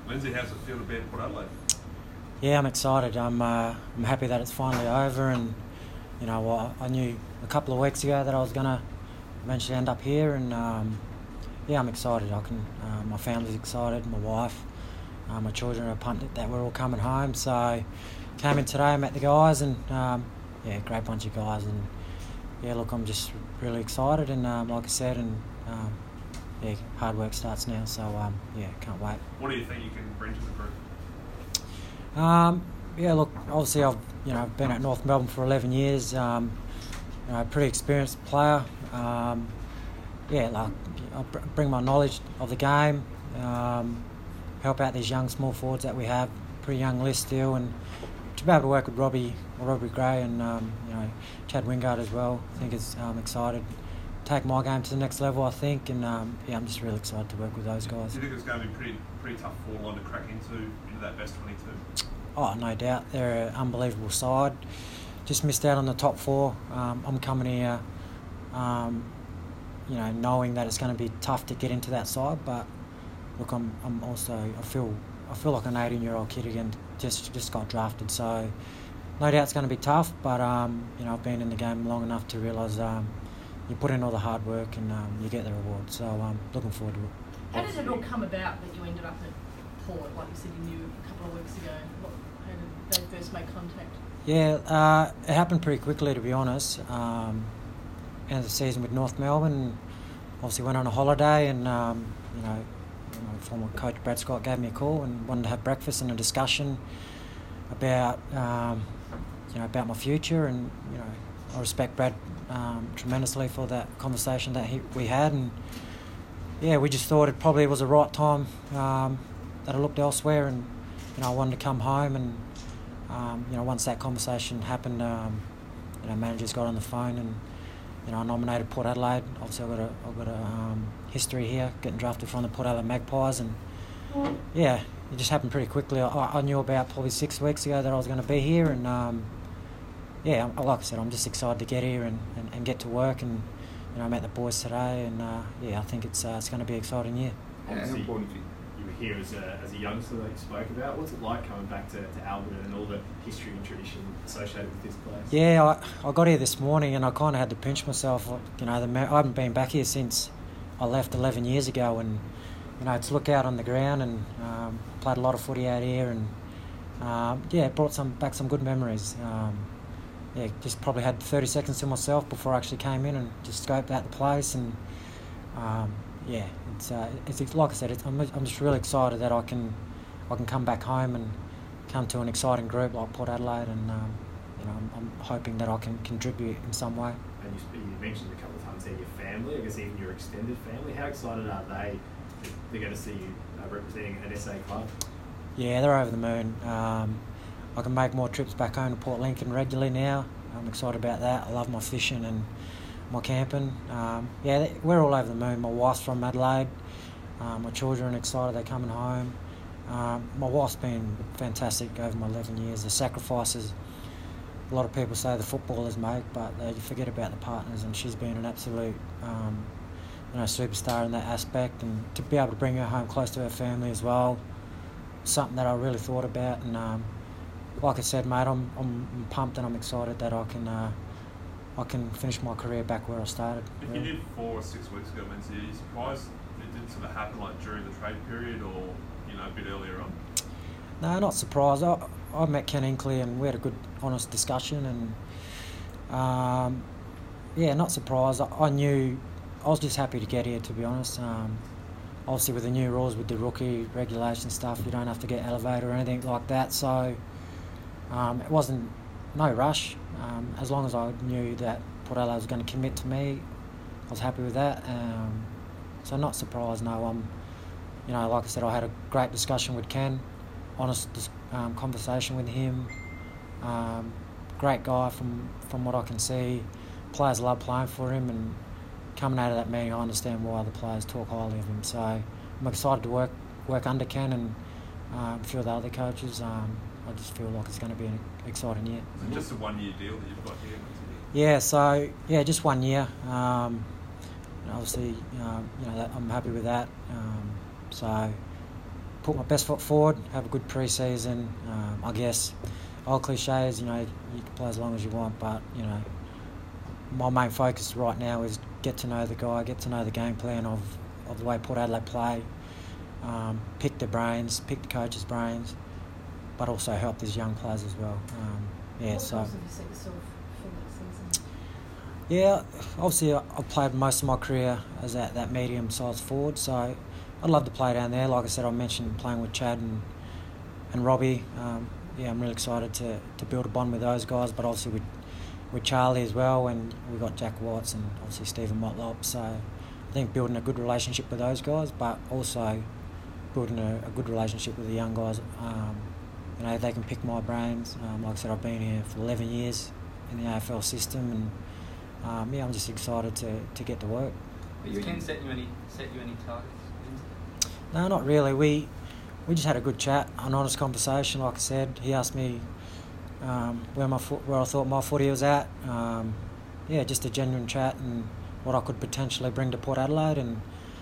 Lindsay, how's it feel to be at Port Adelaide? Yeah, I'm excited. I'm happy that it's finally over, and I knew a couple of weeks ago that I was going to eventually end up here, and I'm excited. My family's excited, my wife, my children are pumped that we're all coming home. So came in today, met the guys, and great bunch of guys, and I'm just really excited, and like I said, and hard work starts now. So can't wait. What do you think you can bring to the group? Obviously I've been at North Melbourne for 11 years. Pretty experienced player. I'll bring my knowledge of the game. Help out these young small forwards that we have. Pretty young list still, and to be able to work with Robbie Gray and Chad Wingard as well. I think it's excited. Take my game to the next level, I think, and I'm just really excited to work with those guys. Do you think it's going to be pretty tough for line to crack into that best 22? Oh, no doubt. They're an unbelievable side. Just missed out on the top four. I'm coming here, knowing that it's going to be tough to get into that side. But look, I feel like an 18-year-old kid again. Just got drafted, so no doubt it's going to be tough. But I've been in the game long enough to realise you put in all the hard work and you get the reward. So I'm looking forward to it. How did it all come about that you ended up at Port? Like you said, you knew a couple of weeks ago. How did they first make contact? Yeah, it happened pretty quickly, to be honest. End of the season with North Melbourne, obviously went on a holiday, and former coach Brad Scott gave me a call and wanted to have breakfast and a discussion about about my future, and I respect Brad tremendously for that conversation that we had, and we just thought it probably was the right time that I looked elsewhere, and I wanted to come home, and once that conversation happened, managers got on the phone, and I nominated Port Adelaide. Obviously, I've got a history here, getting drafted from the Port Adelaide Magpies, and it just happened pretty quickly. I knew about probably 6 weeks ago that I was going to be here, and like I said, I'm just excited to get here and get to work, and I met the boys today, and I think it's going to be an exciting year. Obviously, you were here as a youngster that you spoke about. What's it like coming back to Alberton and all the history and tradition associated with this place? Yeah, I got here this morning, and I kind of had to pinch myself. I haven't been back here since I left 11 years ago, and to look out on the ground, and played a lot of footy out here, and it brought back some good memories. Just probably had 30 seconds to myself before I actually came in and just scoped out the place, and it's like I said, I'm just really excited that I can come back home and come to an exciting group like Port Adelaide, and I'm hoping that I can contribute in some way. And you mentioned a couple of times there your family, I guess even your extended family. How excited are they that they're going to see you representing an SA club? Yeah, they're over the moon. I can make more trips back home to Port Lincoln regularly now. I'm excited about that. I love my fishing and my camping. We're all over the moon. My wife's from Adelaide. My children are excited they're coming home. My wife's been fantastic over my 11 years. The sacrifices a lot of people say the footballers make, but they forget about the partners, and she's been an absolute superstar in that aspect, and to be able to bring her home close to her family as well, something that I really thought about, and like I said, mate, I'm pumped and I'm excited that I can finish my career back where I started. If you did 4 or 6 weeks ago, Lindsay, are you surprised it didn't sort of happen like during the trade period or a bit earlier on? No, not surprised. I met Ken Inkley and we had a good, honest discussion, and not surprised. I knew I was just happy to get here, to be honest. Obviously, with the new rules, with the rookie regulation stuff, you don't have to get elevated or anything like that. So it wasn't no rush. As long as I knew that Port Adelaide was going to commit to me, I was happy with that. So not surprised. No, like I said, I had a great discussion with Ken, honest conversation with him. Great guy from what I can see. Players love playing for him, and coming out of that meeting, I understand why the players talk highly of him. So I'm excited to work under Ken and a few of the other coaches. I just feel like it's going to be an exciting year. Is it just a 1-year deal that you've got here? Yeah, just 1 year. Obviously, I'm happy with that. So put my best foot forward, have a good pre-season. I guess old cliches, you know, you can play as long as you want, but, you know, my main focus right now is get to know the guy, get to know the game plan of the way Port Adelaide play, pick their brains, pick the coach's brains, but also help these young players as well. What goals have you set yourself for next season? Yeah, obviously I've played most of my career as that medium-sized forward, so I'd love to play down there. Like I said, I mentioned playing with Chad and Robbie. I'm really excited to build a bond with those guys, but obviously with Charlie as well, and we've got Jack Watts and obviously Stephen Motlop. So I think building a good relationship with those guys, but also building a good relationship with the young guys. You know, they can pick my brains. Like I said, I've been here for 11 years in the AFL system, and I'm just excited to get to work. Has Ken set you any targets? No, not really. We just had a good chat, an honest conversation. Like I said, he asked me where I thought my footy was at. Just a genuine chat and what I could potentially bring to Port Adelaide. And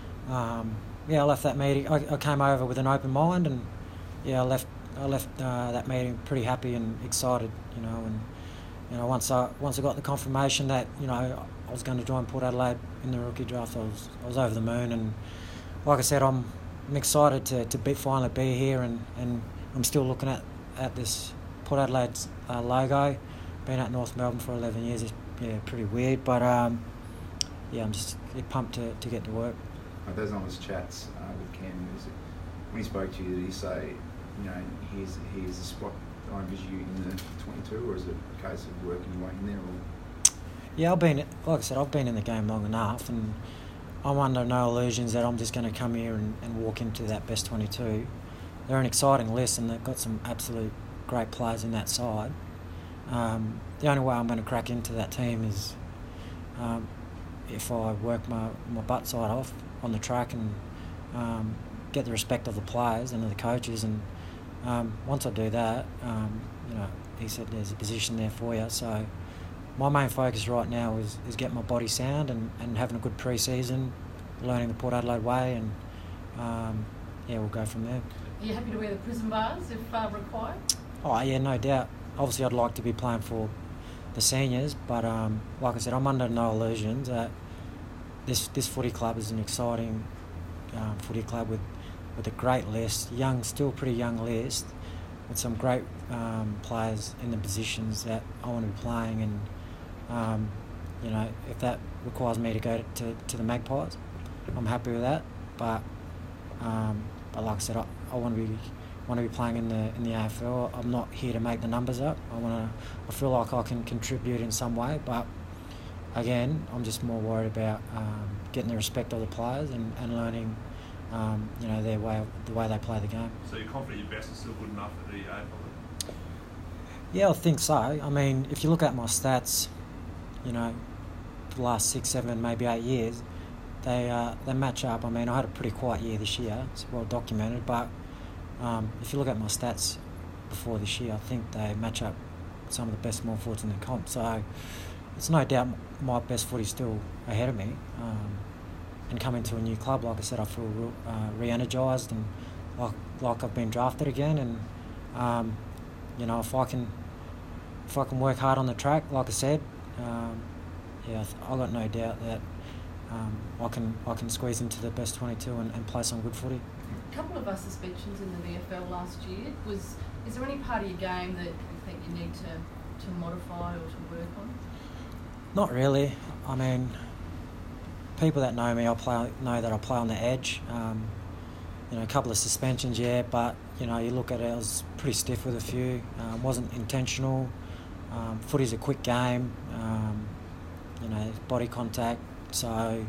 I left that meeting. I came over with an open mind, and I left that meeting pretty happy and excited. You know, and you know once I got the confirmation that I was going to join Port Adelaide in the rookie draft, I was over the moon. And like I said, I'm excited to finally be here, and I'm still looking at this Port Adelaide's logo. Been at North Melbourne for 11 years. It's pretty weird, but I'm just pumped to get to work. Those honest chats with Ken, when he spoke to you, did he say, here's the spot I envision you in the 22, or is it a case of working your way in there? Or? Yeah, I've been in the game long enough, and I'm under no illusions that I'm just going to come here and walk into that best 22. They're an exciting list, and they've got some absolute great players in that side. The only way I'm going to crack into that team is if I work my butt side off on the track and get the respect of the players and of the coaches. And once I do that, he said there's a position there for you. So my main focus right now is getting my body sound and having a good pre-season, learning the Port Adelaide way, and we'll go from there. Are you happy to wear the prison bars if required? Oh yeah, no doubt. Obviously I'd like to be playing for the seniors, but like I said, I'm under no illusions that this footy club is an exciting footy club with a great list, still pretty young list, with some great players in the positions that I want to be playing. And if that requires me to go to the Magpies, I'm happy with that. But like I said, I want to be playing in the AFL. I'm not here to make the numbers up. I feel like I can contribute in some way, but again, I'm just more worried about getting the respect of the players and learning the way they play the game. So you're confident your best is still good enough at the AFL? Yeah, I think so. I mean, if you look at my stats, the last 6, 7, maybe 8 years, they match up. I mean, I had a pretty quiet year this year. It's well documented, but if you look at my stats before this year, I think they match up some of the best small forwards in the comp. So it's no doubt my best footy's still ahead of me. And coming to a new club, like I said, I feel re-energised and like I've been drafted again. And if I can work hard on the track, like I said, I got no doubt that I can squeeze into the best 22 and play some good footy. A couple of suspensions in the VFL last year. Is there any part of your game that you think you need to modify or to work on? Not really. I mean, people that know me, know that I play on the edge. A couple of suspensions, but you look at it, I was pretty stiff with a few. Wasn't intentional. Footy's a quick game. Body contact. So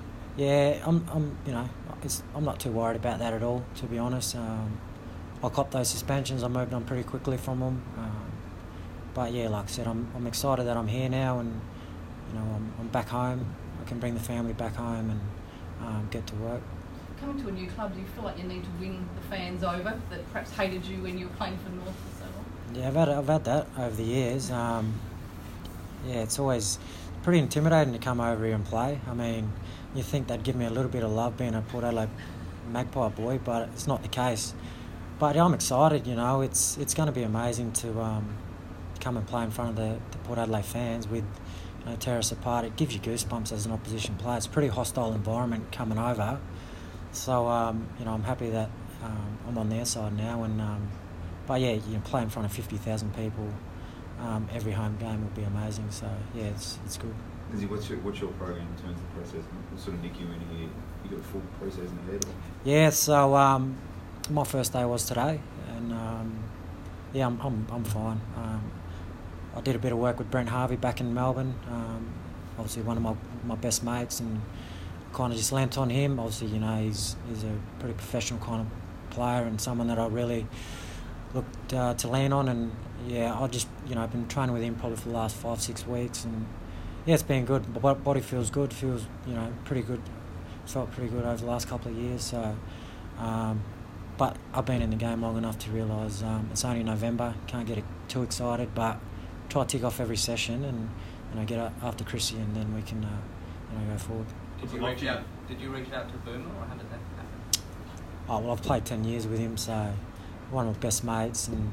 I'm not too worried about that at all, to be honest. I copped those suspensions. I moved on pretty quickly from them. But like I said, I'm excited that I'm here now, and I'm back home. I can bring the family back home and get to work. Coming to a new club, do you feel like you need to win the fans over that perhaps hated you when you were playing for North for so long? Yeah, I've had that over the years. It's always pretty intimidating to come over here and play. I mean, you think they'd give me a little bit of love being a Port Adelaide Magpie boy, but it's not the case. But I'm excited. It's going to be amazing to come and play in front of the Port Adelaide fans with tear us apart. It gives you goosebumps as an opposition player. It's a pretty hostile environment coming over. So I'm happy that I'm on their side now. But yeah, play in front of 50,000 people every home game will be amazing. So yeah, it's good. Lindsay, what's your program in terms of process? What sort of nick you in here? You got a full process in ahead? Yeah, so my first day was today, and yeah, I'm fine. I did a bit of work with Brent Harvey back in Melbourne. Obviously, one of my best mates, and kind of just lent on him. Obviously, he's a pretty professional kind of player and someone that I really looked to lean on. And yeah, I've been training with him probably for the last 5-6 weeks, and yeah, it's been good. My body feels good. Feels pretty good. Felt pretty good over the last couple of years. So, but I've been in the game long enough to realise it's only November. Can't get too excited, but try to tick off every session and get after Chrissy, and then we can go forward. Did you reach out to Boomer, or how did that happen? Oh well, I've played 10 years with him, so one of my best mates, and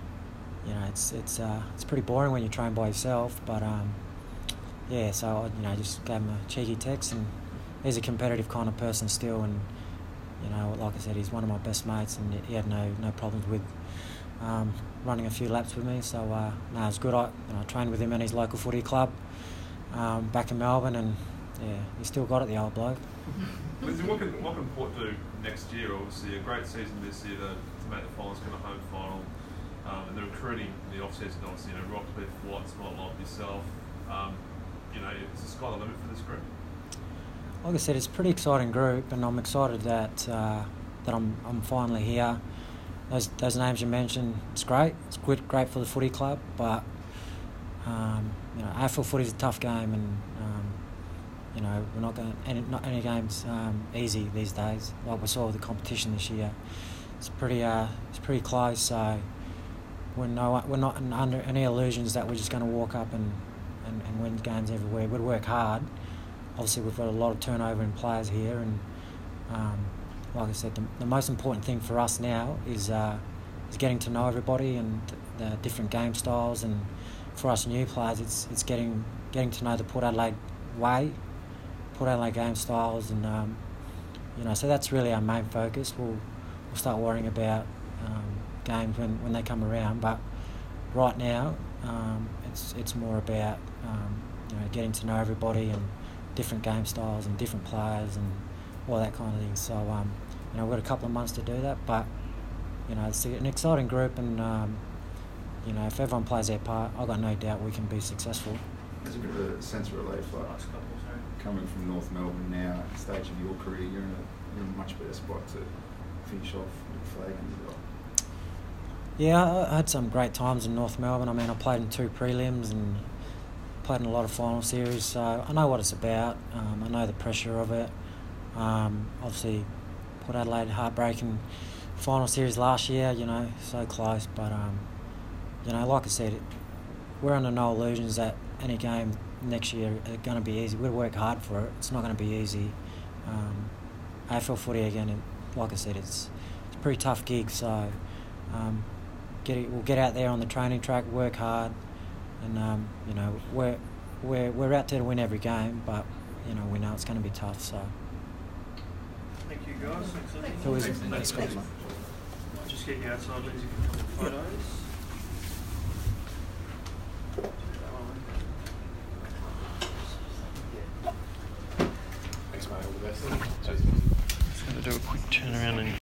it's pretty boring when you train by yourself. But yeah, so I just gave him a cheeky text, and he's a competitive kind of person still, and like I said, he's one of my best mates, and he had no problems with running a few laps with me. So no, it was good. I trained with him in his local footy club back in Melbourne, and yeah, he still got it, the old bloke. Lindsay, what can Port do next year? Obviously, a great season this year to make the finals, get a home final, and the recruiting in the off-season, obviously, Rockcliffe, Watts, Motlop, yourself. Is the sky the limit for this group? Like I said, it's a pretty exciting group, and I'm excited that I'm finally here. Those names you mentioned, it's great. It's great for the footy club, but AFL footy is a tough game, and we're not going. Not any games easy these days. Like we saw with the competition this year, it's pretty close. So we're not under any illusions that we're just going to walk up and win games everywhere. We'd work hard. Obviously, we've got a lot of turnover in players here, and like I said, the most important thing for us now is getting to know everybody and the different game styles. And for us new players, it's getting to know the Port Adelaide way, Port Adelaide game styles, and so that's really our main focus. We'll start worrying about games when they come around, but right now it's more about getting to know everybody and different game styles and different players and all that kind of thing. So we've got a couple of months to do that, but it's an exciting group, and if everyone plays their part, I've got no doubt we can be successful. There's a bit of a sense of relief, like coming from North Melbourne now, at the stage of your career, you're in a much better spot to finish off with the flag under the belt. Yeah, I had some great times in North Melbourne. I mean, I played in 2 prelims and played in a lot of final series, so I know what it's about. I know the pressure of it. Obviously, Port Adelaide, heartbreaking final series last year, so close. But, like I said, we're under no illusions that any game next year are going to be easy. We'll work hard for it. It's not going to be easy. AFL footy, again, like I said, it's a pretty tough gig, so we'll get out there on the training track, work hard, and we're out there to win every game, but we know it's going to be tough. So thank you guys. Thanks, guys. I'll just get you outside, Lindsay, for a couple of photos. Thanks, mate. All the best. Just going to do a quick turnaround and